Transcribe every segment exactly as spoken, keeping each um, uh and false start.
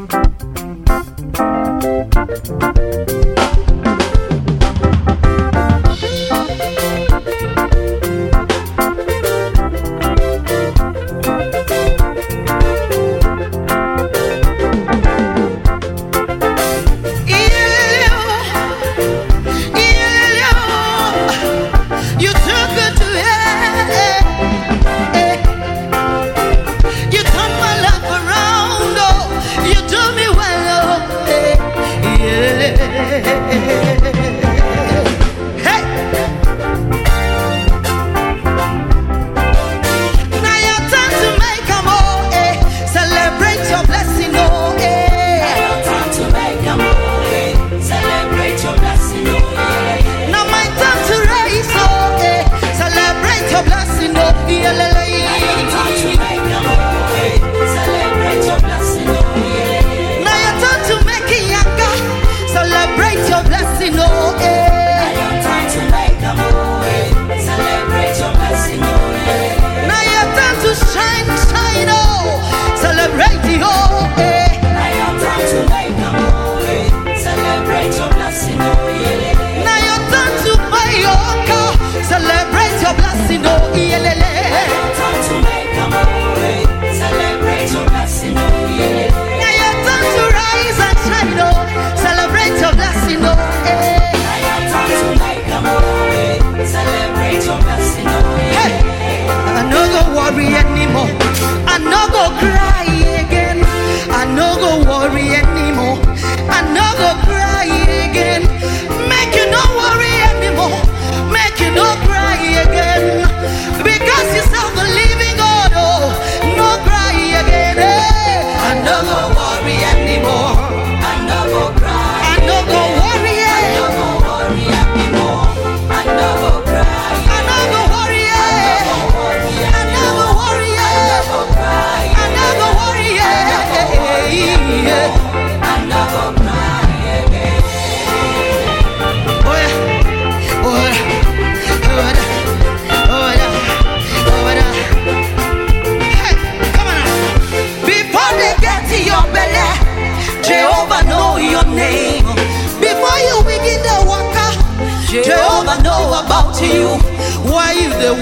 Jehovah know about you. Why you they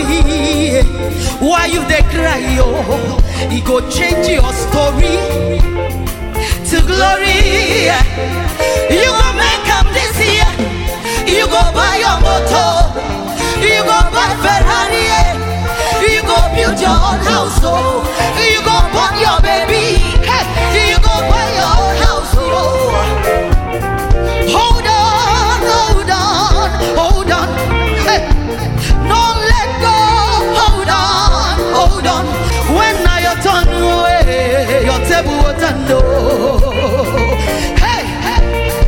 worry? Why you they cry? Oh, he go change your story to glory. You go make up this year. You go buy your motor. You go buy Ferrari. You go build your own house. Oh, you go born your baby. Hey, you go buy your own house. Oh. Hold on, hold on, hold on. Hey, don't let go. Hold on, hold on. When I your turn away, your table will turn low. Hey, hey.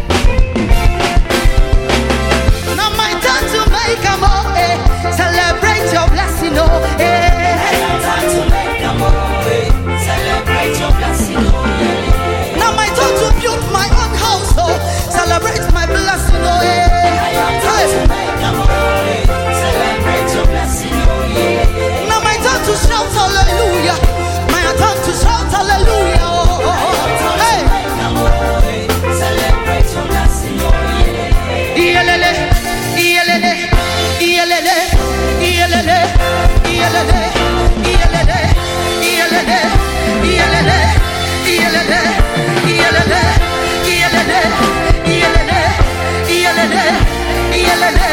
Now my turn to make a more. Eh. Celebrate your blessing, oh. Eh. Now time to make a more. Eh. Celebrate your blessing, oh. Eh. Now my turn to build my own house, oh. Celebrate my blessing, oh yeah. Time to make a more. Celebrate your blessing, oh yeah. Now my turn to shout hallelujah. My turn to shout hallelujah, oh. Hey. Celebrate your blessing, oh yeah. Iyelele, iyelele, iyelele, iyelele, iyelele, iyelele, iyelele, iyelele, iyelele, iyelele, iyelele. Iyelele, iyelele, iyelele.